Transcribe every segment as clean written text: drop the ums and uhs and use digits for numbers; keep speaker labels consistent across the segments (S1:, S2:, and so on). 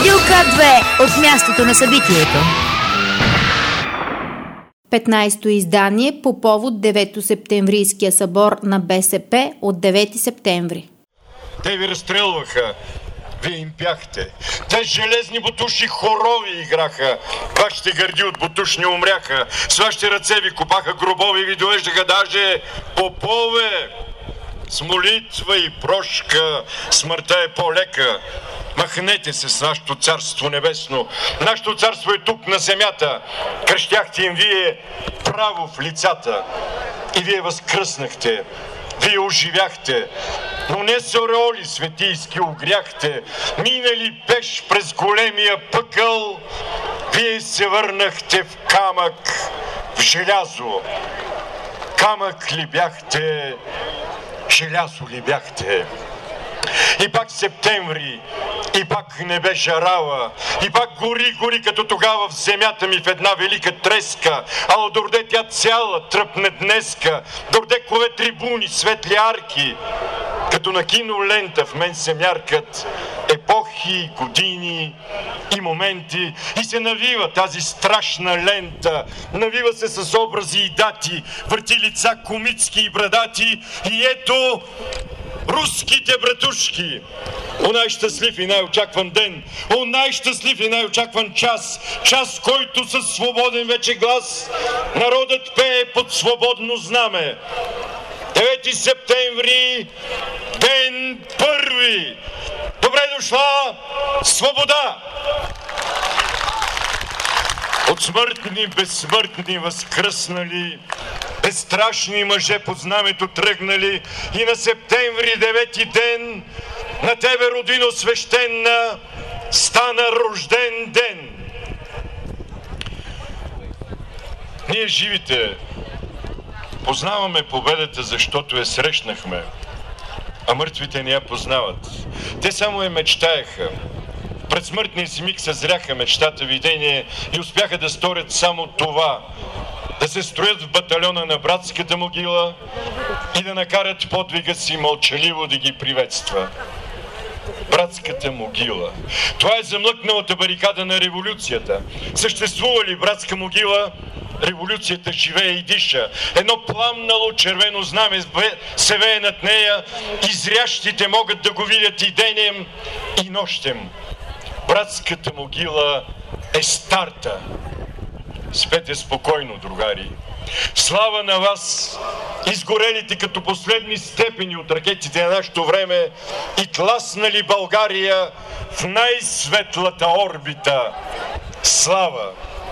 S1: Радио К2 от мястото на събитието. 15-то издание по повод 9-то септемврийския събор на БСП от 9 септември.
S2: Те ви разстрелваха, вие им пяхте. Те железни бутуши хорови играха. Вашите гърди от бутушни умряха. С вашите ръце ви копаха гробови и ви довеждаха даже попове. С молитва и прошка смъртта е по-лека. Махнете се с нашето царство небесно. Нашето царство е тук на земята. Кръщяхте им вие право в лицата. И вие възкръснахте. Вие оживяхте. Но не с ореоли светийски огряхте. Минали пеш през големия пъкъл. Вие се върнахте в камък, в желязо. Камък ли бяхте? Желязо ли бяхте? И пак септември, и пак небе жарава, и пак гори като тогава в земята ми в една велика треска, ала дорде тя цяла тръпне днеска, дорде кове трибуни, светли арки, като на кинолента в мен се мяркат епохи, години и моменти и се навива тази страшна лента, навива се с образи и дати, върти лица комицки и брадати и ето руските братушки. О най-щастлив и най-очакван ден, о най-щастлив и най-очакван час, час, който със свободен вече глас народът пее под свободно знаме. 9 септември, ден първи. Добре дошла, свобода! От смъртни, безсмъртни възкръснали, безстрашни мъже под знамето тръгнали и на септември 9 ден на тебе, родино свещена, стана рожден ден. Ние живите познаваме победата, защото я срещнахме, а мъртвите не я познават. Те само я мечтаеха. Пред смъртния си миг съзряха мечтата, видение и успяха да сторят само това. Да се строят в батальона на братската могила и да накарат подвига си мълчаливо да ги приветства. Братската могила. Това е замлъкналата барикада на революцията. Съществува ли братска могила? Революцията живее и диша. Едно пламнало червено знаме се вее над нея и зрящите могат да го видят и денем, и нощем. Братската могила е старта. Спете спокойно, другари. Слава на вас, изгорелите като последни степени от ракетите на нашето време и тласнали България в най-светлата орбита. Слава!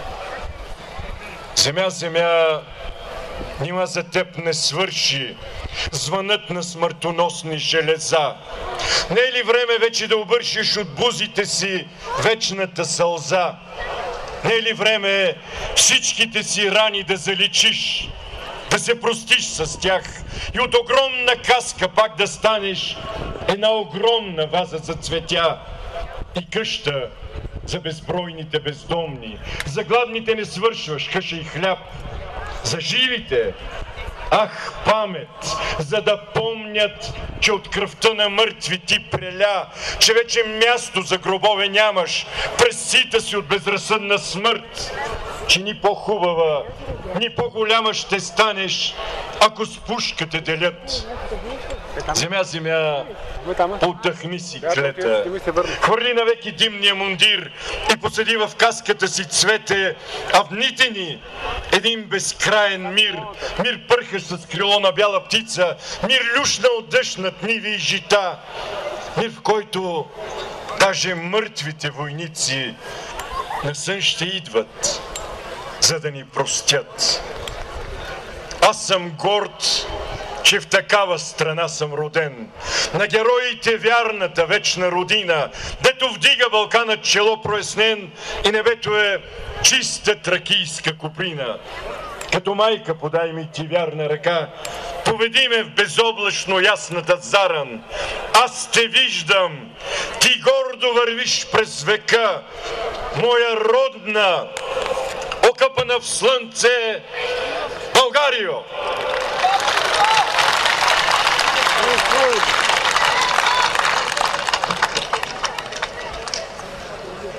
S2: Земя, земя, нима за теб не свърши звънът на смъртоносни железа. Не е ли време вече да обършиш от бузите си вечната сълза? Не е ли време всичките си рани да заличиш, да се простиш с тях и от огромна каска пак да станеш една огромна ваза за цветя и къща за безбройните бездомни? За гладните не свършваш каша и хляб, за живите ах, памет, за да помнят, че от кръвта на мъртви ти преля, че вече място за гробове нямаш, през сита си от безразсъдна смърт, че ни по-хубава, ни по-голяма ще станеш, ако с пушка те делят. Земя, земя, отдъхни си, клета. Хвърли навеки димния мундир и посади в каската си цвете, а в дните ни един безкраен мир. Мир пърхаш с крило на бяла птица, мир люшна от дъжд над ниви и жита. Мир, в който даже мъртвите войници на сън ще идват, за да ни простят. Аз съм горд, че в такава страна съм роден. На героите вярната вечна родина, дето вдига Балканът чело прояснен и небето е чиста тракийска куприна. Като майка подай ми ти вярна ръка, поведи ме в безоблачно ясната заран. Аз те виждам, ти гордо вървиш през века, моя родна, окъпана в слънце Българио!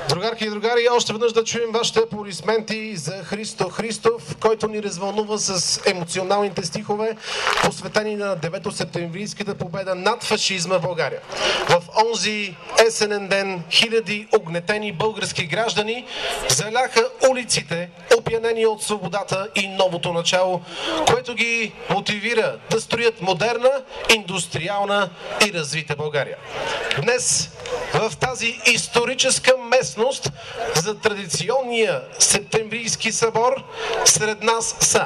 S3: Другарки и другари, още веднъж да чуем вашите аплодисменти за Христо Христов, който ни развълнува с емоционалните стихове, посветени на 9-септемврийската победа над фашизма в България. В онзи есенен ден хиляди огнетени български граждани заляха улиците, опиянени от свободата и новото начало, което ги мотивира да строят модерна, индустриална и развита България. Днес в тази историческа местност за традиционния септемврийски събор сред нас са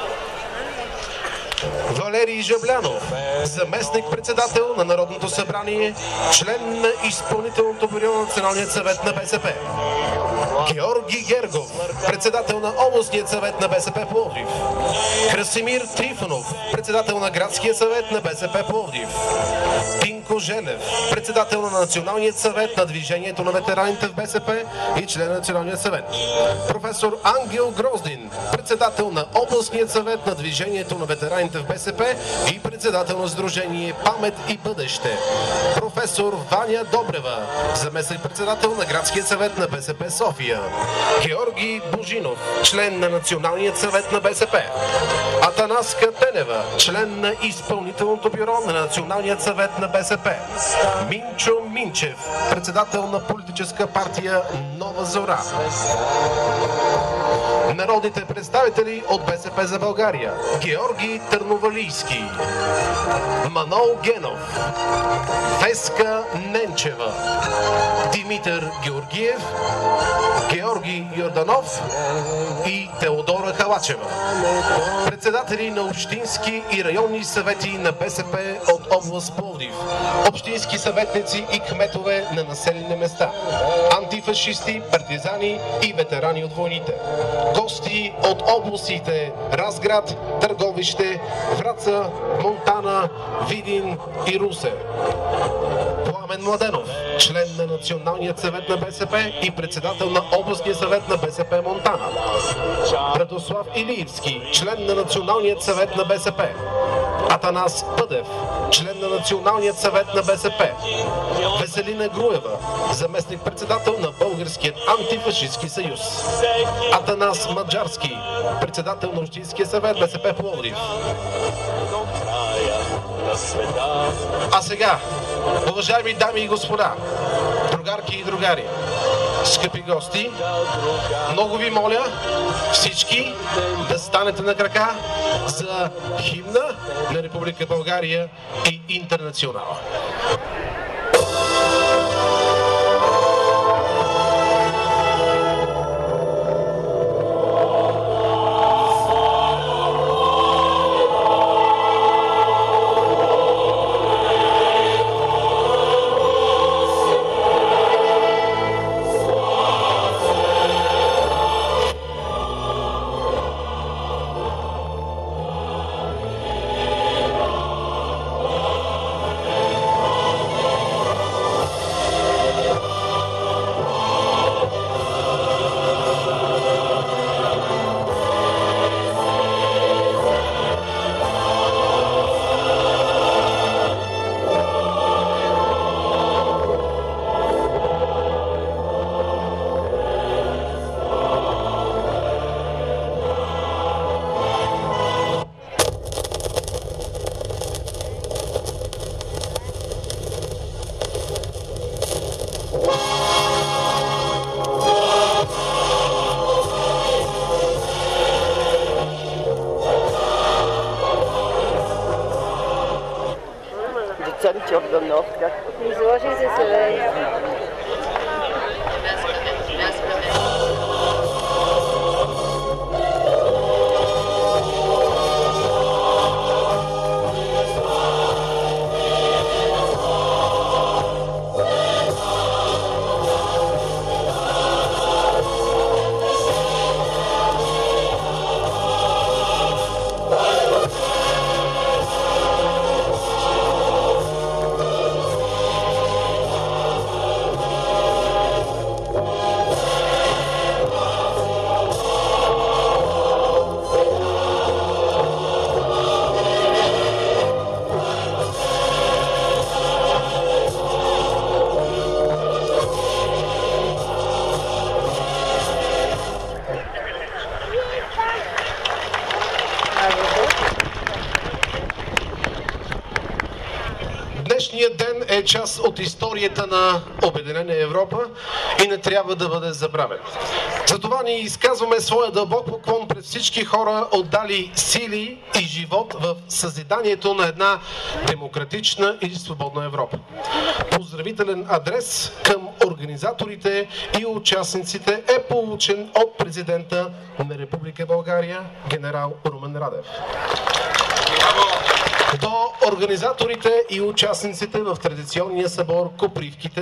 S3: Валерий Жаблянов, заместник-председател на Народното събрание, член на изпълнителното бюро на Националния съвет на БСП. Георги Гергов, председател на областния съвет на БСП Пловдив. Красимир Трифонов, председател на градския съвет на БСП Пловдив. Пинко Желев, председател на Националния съвет на Движението на ветераните в БСП и член на Националния съвет. Професор Ангел Гроздин, председател на областния съвет на Движението на ветераните в БСП и председател на Сдружение Памет и бъдеще. Професор Ваня Добрева, заместник-председател на градския съвет на БСП София. Георги Божинов, член на Националния съвет на БСП. Атанаска Тенева, член на изпълнителното бюро на Националния съвет на БСП. Минчо Минчев, председател на политическа партия Нова Зора. Народните представители от БСП за България: Георги Търновалийски, Манол Генов, Веска Ненчева, Димитър Георгиев, Георги Йорданов и Теодора Халачева. Председатели на общински и районни съвети на БСП от област Пловдив, общински съветници и кметове на населени места, антифашисти, партизани и ветерани от войните. Гости от областите Разград, Търговище, Враца, Монтана, Видин и Русе. Пламен Младенов, член на Националния съвет на БСП и председател на областния съвет на БСП Монтана. Радослав Илиевски, член на Националния съвет на БСП. Атанас Пъдев, член на Националния съвет на БСП. Веселина Груева, заместник-председател на Българският антифашистски съюз. Атанас Маджарски, председател на Общинския съвет БСП Пловдив. А сега, уважаеми дами и господа, другарки и другари, скъпи гости, много ви моля всички да станете на крака за химна на Република България и Интернационала.
S4: Изложите се.
S3: е част от историята на Обединена Европа и не трябва да бъде забравен. Затова ние изказваме своя дълбок поклон пред всички хора, отдали сили и живот в съзиданието на една демократична и свободна Европа. Поздравителен адрес към организаторите и участниците е получен от президента на Република България генерал Румен Радев. До организаторите и участниците в традиционния събор Копривките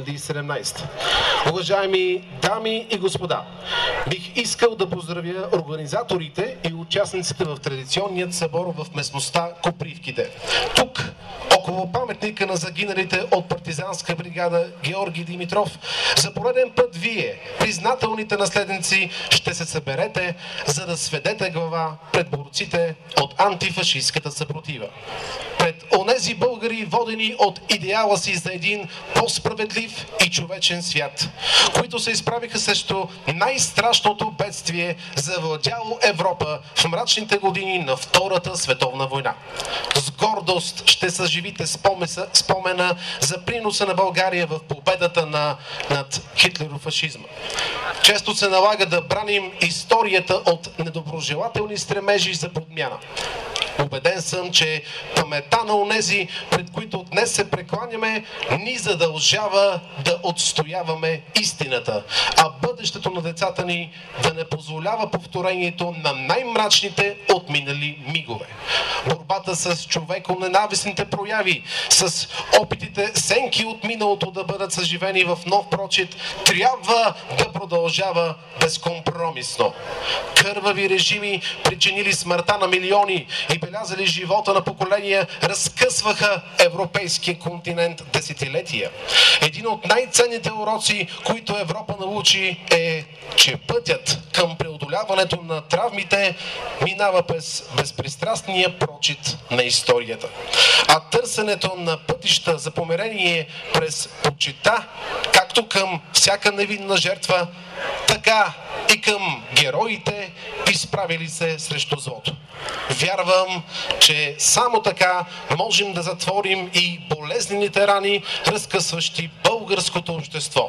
S3: 2017. Уважаеми дами и господа, бих искал да поздравя организаторите и участниците в традиционният събор в местността Копривките. Тук, около паметника на загиналите от партизанска бригада Георги Димитров, за пореден път вие, признателните наследници, ще се съберете, за да сведете глава пред борците от антифашистката съпротива. Пред онези българи, водени от идеала си за един по-справедлив и човечен свят, които се изправиха срещу най-страшното бедствие, завладяло Европа в мрачните години на Втората световна война. С гордост ще съживите спомена за приноса на България в победата над хитлерофашизма. Често се налага да браним историята от недоброжелателни стремежи за подмяна. Убеден съм, че паметта на онези, пред които днес се прекланяме, ни задължава да отстояваме истината, а бъдещето на децата ни да не позволява повторението на най-мрачните отминали мигове. Борбата с човеконенавистните прояви, с опитите сенки от миналото да бъдат съживени в нов прочит, трябва да продължава безкомпромисно. Кървави режими, причинили смъртта на милиони и белязали живота на поколения, разкъсваха европейския континент десетилетия. Един от най-ценните уроци, които Европа научи, е, че пътят към преодоляването на травмите минава през безпристрастния прочит на историята. А търсенето на пътища за помирение през почита, както към всяка невинна жертва, така и към героите, изправили се срещу злото. Вярвам, че само така можем да затворим и болезнените рани, разкъсващи българското общество.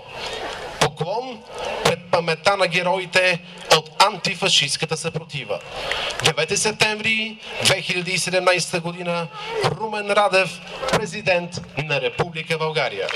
S3: Поклон пред паметта на героите от антифашистката съпротива. 9 септември 2017 година, Румен Радев, президент на Република България.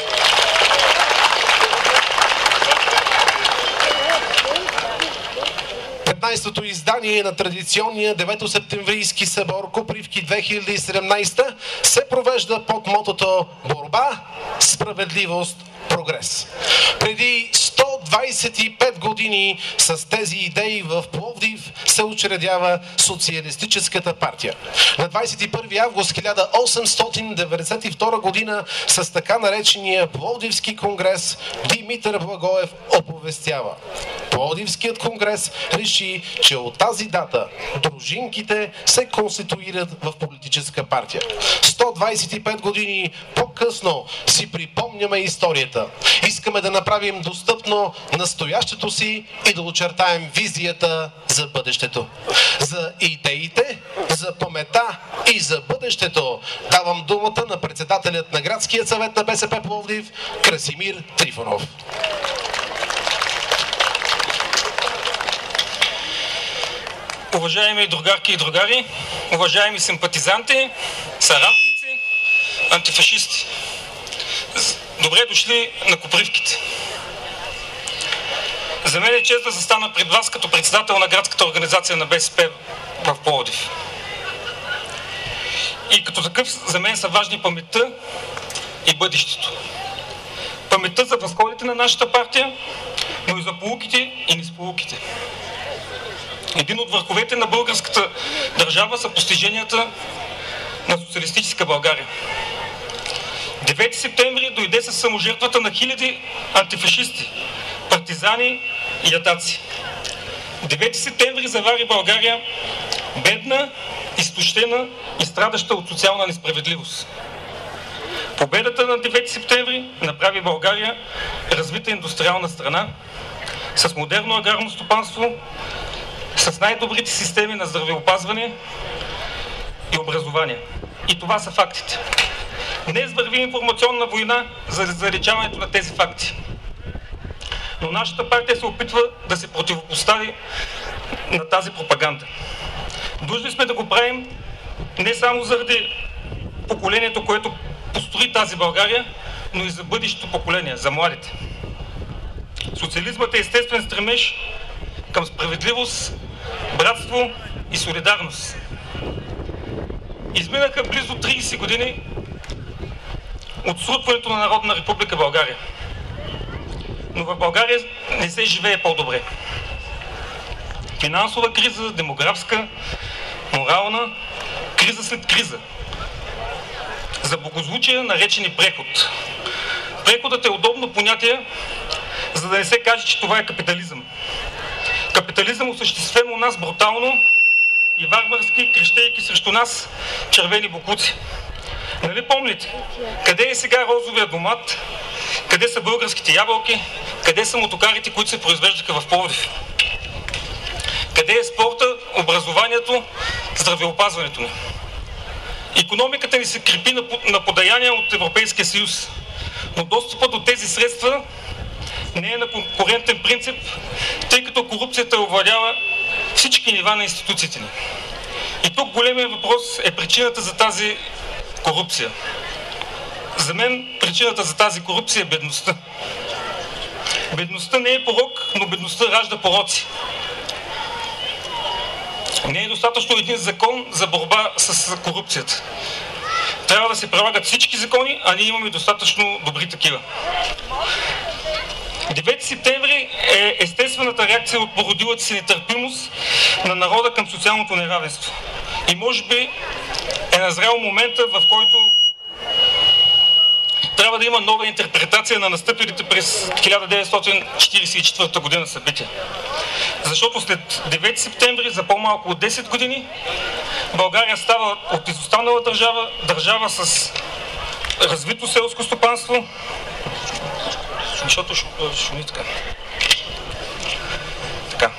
S3: 15-то издание на традиционния 9-септемврийски събор Копривки 2017 се провежда под мотото „Борба, справедливост, прогрес“. Преди 125 години с тези идеи в Пловдив се учредява Социалистическата партия. На 21 август 1892 година с така наречения Пловдивски конгрес Димитър Благоев оповестява: Пловдивският конгрес реши, че от тази дата дружинките се конституират в политическа партия. 125 години по-късно си припомняме историята. Искаме да направим достъпно настоящето си и да очертаем визията за бъдещето. За идеите, за паметта и за бъдещето давам думата на председателят на Градския съвет на БСП Пловдив Красимир Трифонов.
S4: Уважаеми другарки и другари, уважаеми симпатизанти, съратници, антифашисти, добре дошли на Копривките. За мен е чест да застана пред вас като председател на градската организация на БСП в Пловдив. И като такъв за мен са важни паметта и бъдещето. Паметта за възходите на нашата партия, но и за поуките и несполуките. Един от върховете на българската държава са постиженията на социалистическа България. 9 септември дойде със саможертвата на хиляди антифашисти, партизани и ятаци. 9 септември завари България бедна, изтощена и страдаща от социална несправедливост. Победата на 9 септември направи България развита индустриална страна с модерно аграрно стопанство, с най-добрите системи на здравеопазване и образование. И това са фактите. Днес върви информационна война за заличаването на тези факти. Но нашата партия се опитва да се противопостави на тази пропаганда. Длъжни сме да го правим не само заради поколението, което построи тази България, но и за бъдещето поколение, за младите. Социализмът е естествен стремеж към справедливост, братство и солидарност. Изминаха близо 30 години от срутването на Народна република България. Но в България не се живее по-добре. Финансова криза, демографска, морална, криза след криза. За богозвучие наречени преход. Преходът е удобно понятие, за да не се каже, че това е капитализъм. Капитализъм осъществен у нас брутално и варварски, крещейки срещу нас червени боклуци. Нали помните? Къде е сега розовия домат? Къде са българските ябълки? Къде са мотокарите, които се произвеждаха в Пловдив? Къде е спорта, образованието, здравеопазването ни? Икономиката ни се крепи на подаяния от Европейския съюз, но достъпът до тези средства не е на конкурентен принцип, тъй като корупцията овладява всички нива на институциите ни. И тук големият въпрос е причината за тази корупция. За мен причината за тази корупция е бедността. Бедността не е порок, но бедността ражда пороци. Не е достатъчно един закон за борба с корупцията. Трябва да се прилагат всички закони, а ние имаме достатъчно добри такива. 9 септември е естествената реакция от породилата си нетърпимост на народа към социалното неравенство. И може би е назрял момента, в който трябва да има нова интерпретация на настъпилите през 1944 година събития. Защото след 9 септември, за по-малко от 10 години, България става от изостанала държава с развито селско стопанство, защото шуми така.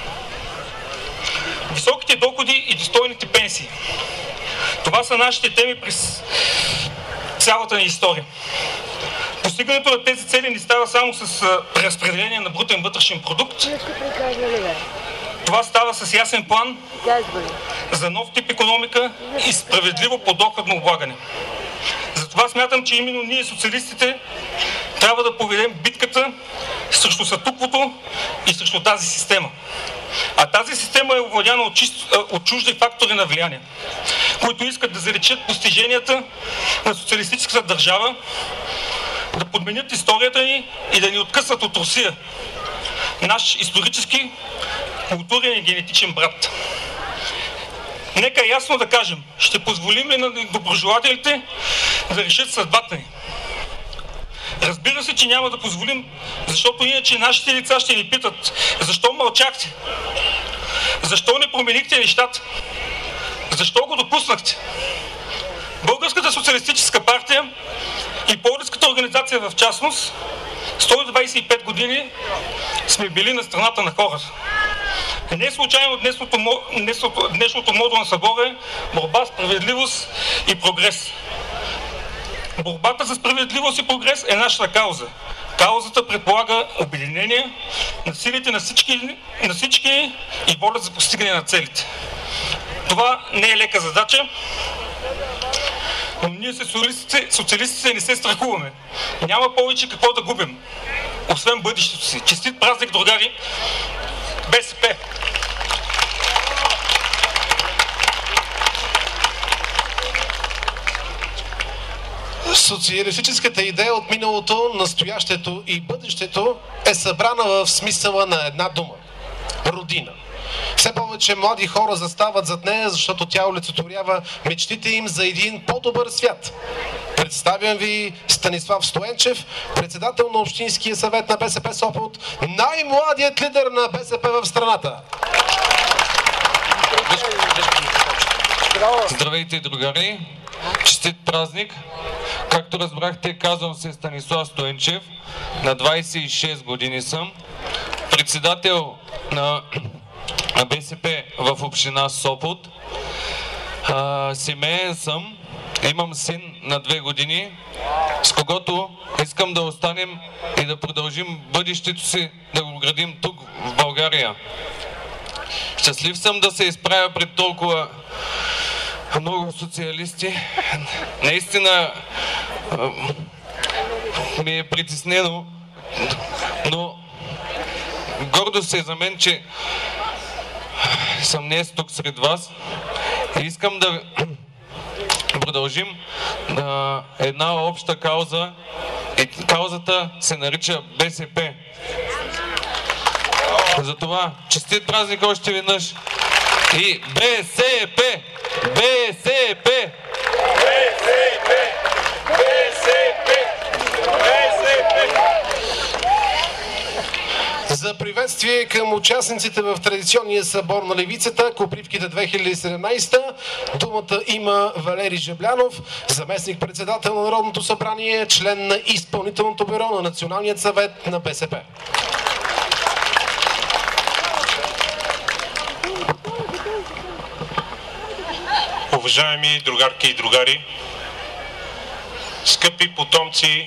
S4: Високите доходи и достойните пенсии. Това са нашите теми през цялата ни история. Постигането на тези цели не става само с преразпределение на брутен вътрешен продукт. Това става с ясен план за нов тип икономика и справедливо подоходно облагане. Затова смятам, че именно ние, социалистите, трябва да поведем битката срещу статуквото и срещу тази система. А тази система е овладяна от чужди фактори на влияние, които искат да заличат постиженията на социалистическата държава, да подменят историята ни и да ни откъснат от Русия, наш исторически, културен и генетичен брат. Нека ясно да кажем, ще позволим ли на доброжелателите да решат съдбата ни? Разбира се, че няма да позволим, защото иначе нашите лица ще ни питат: защо мълчахте? Защо не променихте нещата? Защо го допуснахте? Българската социалистическа партия и Пловдивската организация в частност 125 години сме били на страната на хората. Не случайно днешното мото на събора е борба, справедливост и прогрес. Борбата за справедливост и прогрес е нашата кауза. Каузата предполага обединение на силите на всички и воля за постигане на целите. Това не е лека задача, но ние социалистите не се страхуваме. Няма повече какво да губим, освен бъдещето си. Честит празник, другари! БСП!
S3: Социалистическата идея от миналото, настоящето и бъдещето е събрана в смисъла на една дума – родина. Все повече млади хора застават зад нея, защото тя олицетворява мечтите им за един по-добър свят. Представям ви Станислав Стоенчев, председател на Общинския съвет на БСП Сопот, най-младият лидер на БСП в страната.
S5: Здравейте, другари! Честит празник! Както разбрахте, казвам се Станислав Стоенчев, на 26 години съм, председател на БСП в община Сопот. Семеен съм Имам син на 2 години, с когото искам да останем и да продължим бъдещето си, да го градим тук в България. Щастлив съм да се изправя пред толкова много социалисти. Наистина ми е притеснено, но гордост е за мен, че съм днес тук сред вас и искам да продължим една обща кауза и каузата се нарича БСП. Затова честит празник още веднъж и БСП! БСП!
S2: БСП! БСП! БСП!
S3: За приветствие към участниците в традиционния събор на левицата Копривките 2017 думата има Валери Жаблянов, заместник-председател на Народното събрание, член на изпълнителното бюро на Националният съвет на БСП.
S6: Уважаеми другарки и другари, скъпи потомци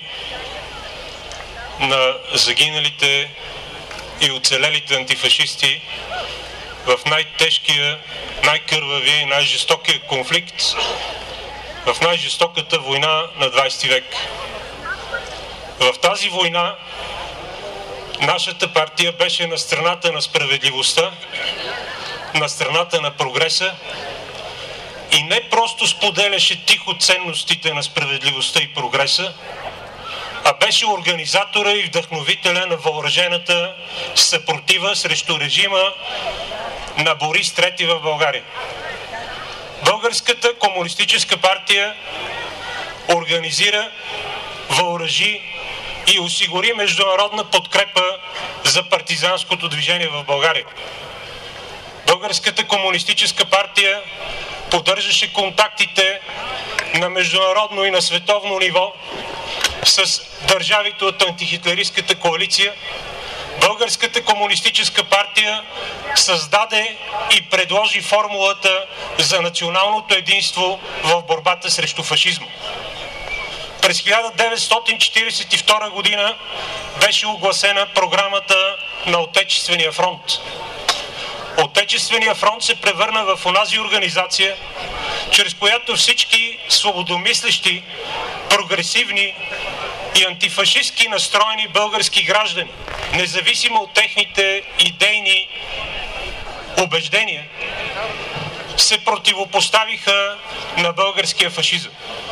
S6: на загиналите и оцелелите антифашисти в най-тежкия, най-кървавия и най-жестокия конфликт, в най-жестоката война на 20 век. В тази война нашата партия беше на страната на справедливостта, на страната на прогреса и не просто споделяше тихо ценностите на справедливостта и прогреса, а беше организатора и вдъхновителя на въоръжената съпротива срещу режима на Борис III в България. Българската комунистическа партия организира, въоръжи и осигури международна подкрепа за партизанското движение в България. Българската комунистическа партия поддържаше контактите на международно и на световно ниво с държавите от антихитлеристската коалиция. Българската комунистическа партия създаде и предложи формулата за националното единство в борбата срещу фашизма. През 1942 година беше огласена програмата на Отечествения фронт. Отечествения фронт се превърна в онази организация, чрез която всички свободомислещи, прогресивни и антифашистски настроени български граждани, независимо от техните идейни убеждения, се противопоставиха на българския фашизъм.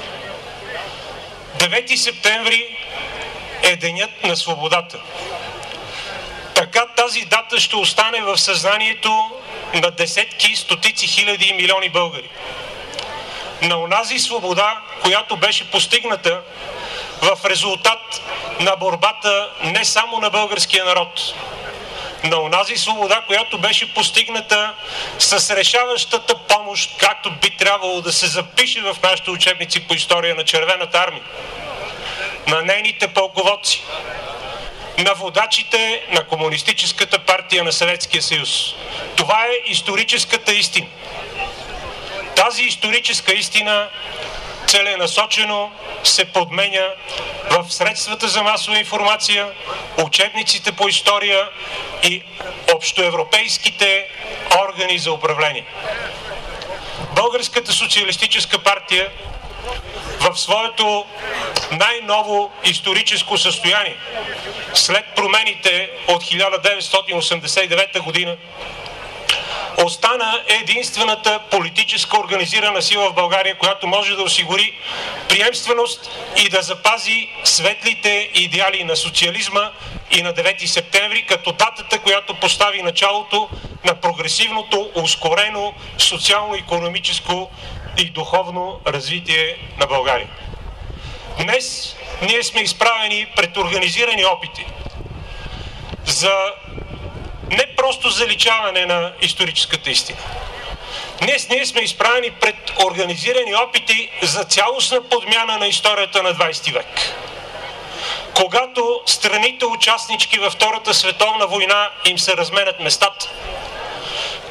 S6: 9 септември е денят на свободата. Така тази дата ще остане в съзнанието на десетки, стотици хиляди и милиони българи. На онази свобода, която беше постигната в резултат на борбата не само на българския народ, на онази свобода, която беше постигната с решаващата помощ, както би трябвало да се запише в нашите учебници по история, на Червената армия, на нейните пълководци, на водачите на Комунистическата партия на Съветския съюз. Това е историческата истина. Тази историческа истина целенасочено се подменя в средствата за масова информация, учебниците по история и общоевропейските органи за управление. Българската социалистическа партия в своето най-ново историческо състояние, след промените от 1989 година, остана единствената политическа организирана сила в България, която може да осигури приемственост и да запази светлите идеали на социализма и на 9 септември, като датата, която постави началото на прогресивното, ускорено социално-икономическо и духовно развитие на България. Днес ние сме изправени пред организирани опити за не просто заличаване на историческата истина. Днес ние сме изправени пред организирани опити за цялостна подмяна на историята на 20 век. Когато страните участнички във Втората световна война им се разменят местата,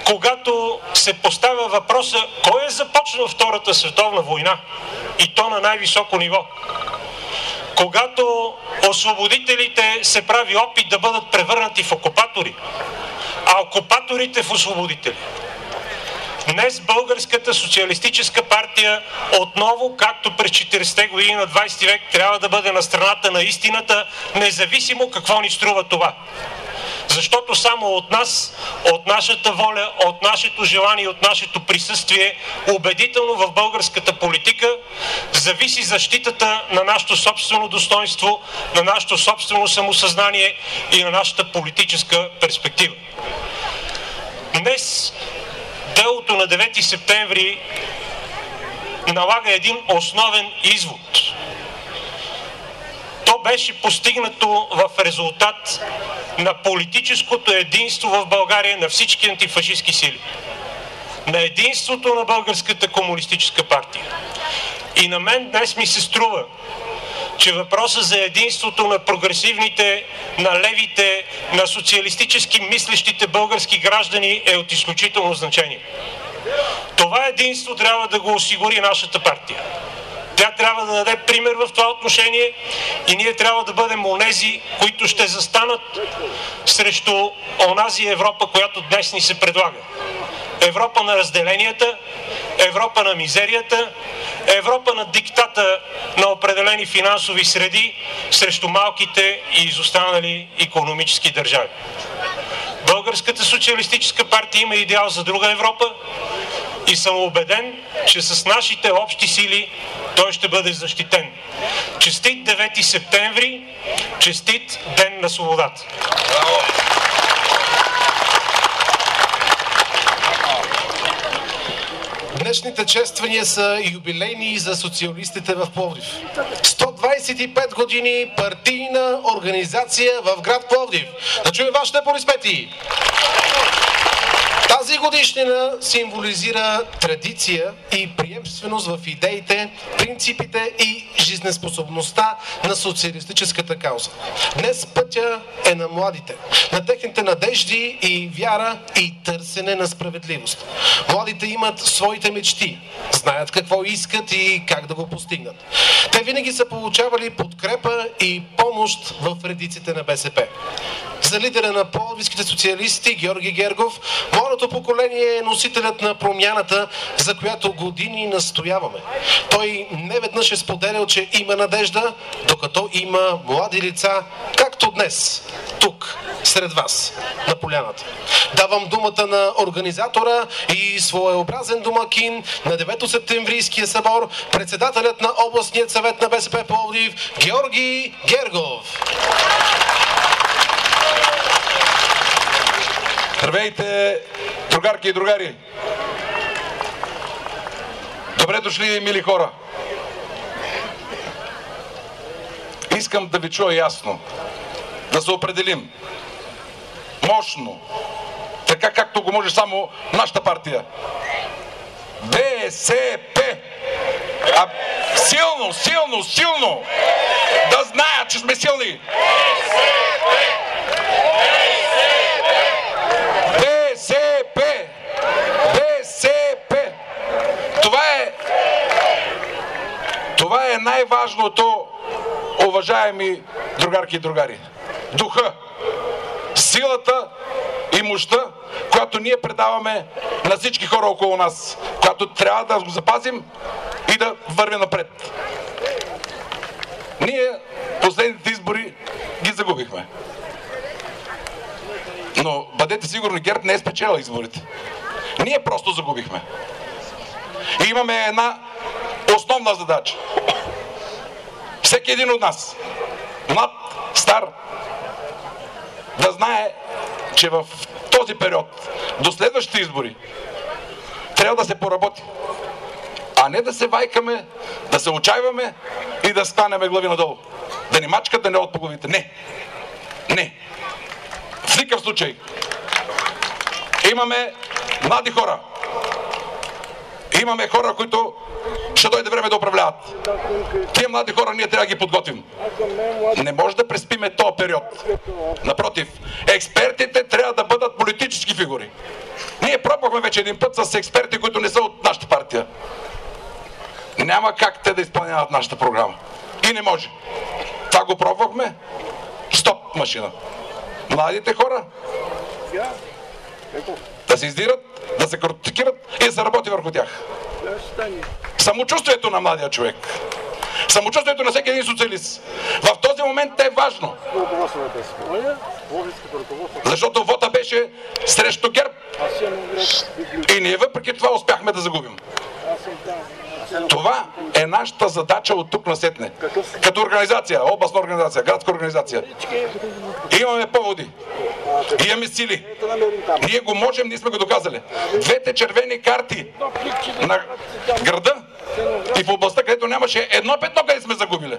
S6: когато се поставя въпроса кой е започнал Втората световна война и то на най-високо ниво. Когато освободителите се прави опит да бъдат превърнати в окупатори, а окупаторите в освободители. Днес Българската социалистическа партия отново, както през 40-те години на 20 век, трябва да бъде на страната на истината, независимо какво ни струва това. Защото само от нас, от нашата воля, от нашето желание, от нашето присъствие, убедително в българската политика, зависи защитата на нашето собствено достоинство, на нашето собствено самосъзнание и на нашата политическа перспектива. Днес делото на 9 септември налага един основен извод. То беше постигнато в резултат на политическото единство в България на всички антифашистски сили. На единството на Българската комунистическа партия. И на мен днес ми се струва, че въпросът за единството на прогресивните, на левите, на социалистически мислещите български граждани е от изключително значение. Това единство трябва да го осигури нашата партия. Тя трябва да даде пример в това отношение и ние трябва да бъдем онези, които ще застанат срещу онази Европа, която днес ни се предлага. Европа на разделенията, Европа на мизерията, Европа на диктата на определени финансови среди срещу малките и изостанали икономически държави. Българската социалистическа партия има идеал за друга Европа и съм убеден, че с нашите общи сили той ще бъде защитен. Честит 9 септември, честит Ден на свободата!
S3: Днешните чествания са юбилейни за социалистите в Пловдив. 125 години партийна организация в град Пловдив. Да чуем вашите аплодисменти! Тази годишнина символизира традиция и приемственост в идеите, принципите и жизнеспособността на социалистическата кауза. Днес пътя е на младите, на техните надежди и вяра и търсене на справедливост. Младите имат своите мечти, знаят какво искат и как да го постигнат. Те винаги са получавали подкрепа и помощ в редиците на БСП. За лидера на пловдивските социалисти Георги Гергов, младото поколение е носителят на промяната, за която години настояваме. Той неведнъж е споделял, че има надежда, докато има млади лица, както днес, тук, сред вас, на поляната. Давам думата на организатора и своеобразен домакин на 9 септемврийския събор, председателят на областният съвет на БСП Пловдив Георги Гергов.
S7: Здравейте, другарки и другари! Добре дошли, мили хора! Искам да ви чуя ясно, да се определим мощно, така както го може само нашата партия. БСП! Силно, силно, силно! Да знаят, че сме силни! БСП! БСП! Това е най-важното, уважаеми другарки и другари. Духа, силата и мощта, която ние предаваме на всички хора около нас, която трябва да го запазим и да вървим напред. Ние последните избори ги загубихме. Но бъдете сигурни, ГЕРБ не е спечелил изборите. Ние просто загубихме. И имаме една основна задача. Всеки един от нас, млад, стар, да знае, че в този период, до следващите избори, трябва да се поработи. А не да се вайкаме, да се отчаиваме и да станеме глави надолу. Да ни мачкат, да не от по главите. Не. Не. В никакъв случай. Имаме млади хора. Имаме хора, които ще дойде време да управляват. Тия млади хора ние трябва да ги подготвим. Не може да преспиме този период. Напротив, експертите трябва да бъдат политически фигури. Ние Ние пробвахме вече един път с експерти, които не са от нашата партия. Няма как те да изпълняват нашата програма. И не може. Това го пробвахме. Стоп машина. Младите хора да се издират, да се критикират и да се работи върху тях. Самочувствието на младия човек. Самочувствието на всеки един социалист. В този момент е важно. Защото вота беше срещу ГЕРБ. И ние въпреки това успяхме да загубим. Това е нашата задача от тук насетне. Като организация, областна организация, градска организация. Имаме поводи. Имаме сили. Ние го можем, ние сме го доказали. Двете червени карти на града и в областта, където нямаше едно петно, къде сме загубили.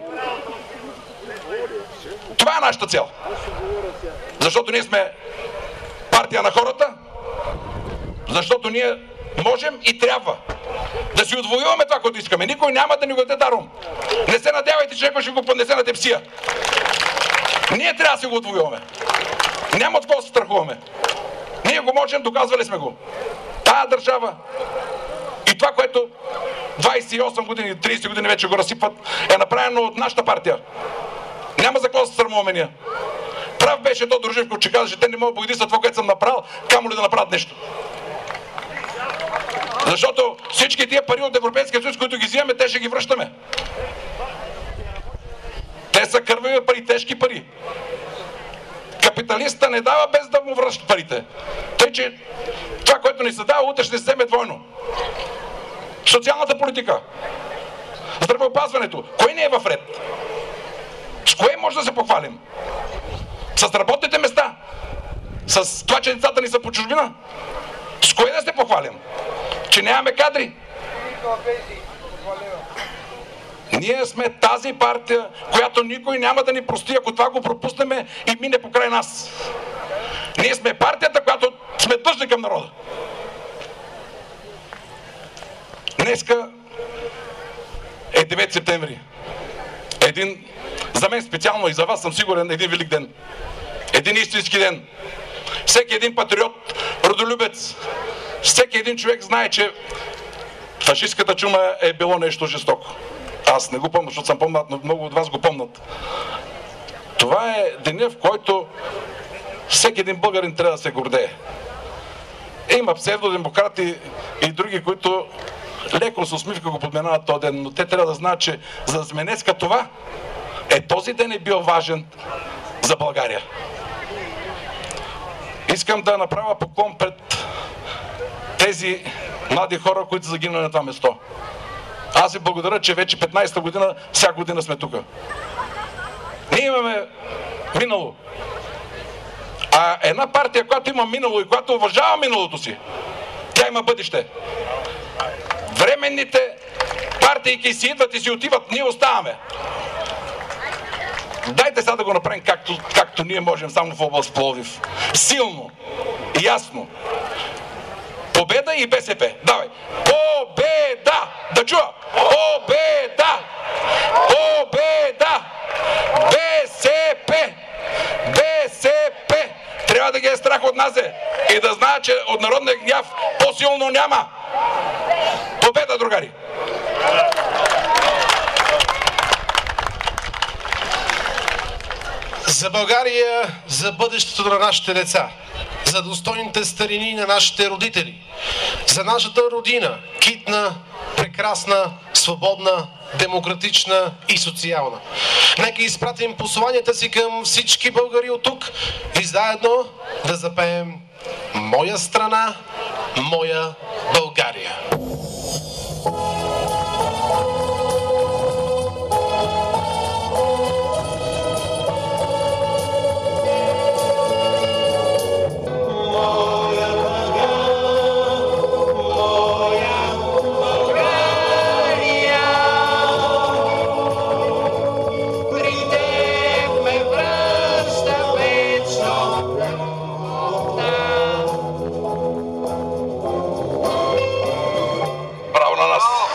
S7: Това е нашата цел. Защото ние сме партия на хората, защото ние можем и трябва да си отвоюваме това, което искаме. Никой няма да ни го даде даром. Не се надявайте, че някой ще го поднесе на тепсия. Ние трябва да си го отвоюваме. Няма от какво да се страхуваме. Ние го можем, доказвали сме го. Тая държава и това, което 28 години, 30 години вече го разсипват, е направено от нашата партия. Няма за какво да се срамуваме ние. Прав беше Тодор Живков, че каза, че те не могат да поедисат това, което съм направил, камо ли да направят нещо. Защото всички тия пари от Европейския съюз, които ги взимаме, те ще ги връщаме. Те са кървави пари, тежки пари. Капиталиста не дава без да му връща парите. Тъй, че това, което ни се дава, утре ще се вземе двойно. Социалната политика. Здравеопазването. Кой не е в ред? С кое може да се похвалим? С работните места? С това, че децата ни са по чужбина? С кое да се похвалим? Че нямаме кадри? Ние сме тази партия, която никой няма да ни прости, ако това го пропуснеме и мине покрай нас. Ние сме партията, която сме длъжни към народа. Днеска е 9 септември. Един, за мен специално и за вас съм сигурен, един велик ден. Един истински ден. Всеки един патриот, родолюбец, всеки един човек знае, че фашистката чума е било нещо жестоко. Аз не го помня, защото съм помнат, но много от вас го помнят. Това е деня, в който всеки един българин трябва да се гордее. Има псевдодемократи и други, които леко с усмивка го подменяват този ден, но те трябва да знаят, че за да сме днеска това, този ден е бил важен за България. Искам да направя поклон пред тези млади хора, които загинали на това место. Аз ви благодаря, че вече 15-та година, всяка година сме тук. Ние имаме минало. А една партия, която има минало и която уважава миналото си, тя има бъдеще. Временните партийки си идват и си отиват, ние оставаме. Дайте сега да го направим както ние можем, само в област Пловдив. Силно, ясно. Победа и БСП. Давай. Победа! Да чуя! Победа! Победа! БСП! БСП! Трябва да ги е страх от нас и да знаят, че от народния гняв по-силно няма. Победа, другари!
S3: За България, за бъдещето на нашите деца, за достойните старини на нашите родители, за нашата родина, китна, прекрасна, свободна, демократична и социална. Нека изпратим посланията си към всички българи от тук и заедно да запеем "Моя страна, моя България".
S7: Браво на нас!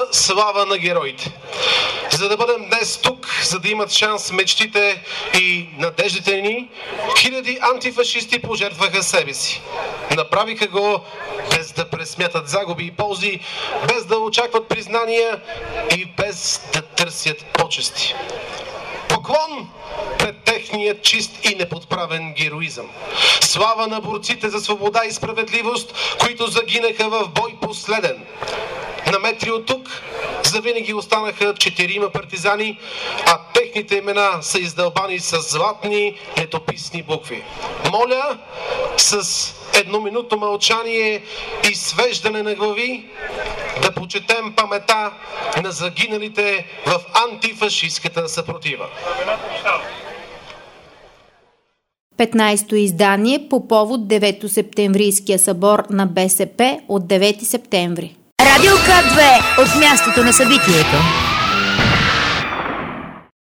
S3: слава на героите. За да бъдем днес тук, за да имат шанс мечтите и надеждите ни, хиляди антифашисти пожертваха себе си. Направиха го без да пресмятат загуби и ползи, без да очакват признания и без да търсят почести. Поклон пред техният чист и неподправен героизъм. Слава на борците за свобода и справедливост, които загинаха в бой последен. На метри от тук завинаги останаха 4 партизани, а техните имена са издълбани с златни летописни букви. Моля, с едноминутно мълчание и свеждане на глави да почетем памета на загиналите в антифашистката съпротива.
S1: 15-то издание по повод 9 септемврийския събор на БСП от 9 септември.
S8: Радио К2 от мястото на събитието.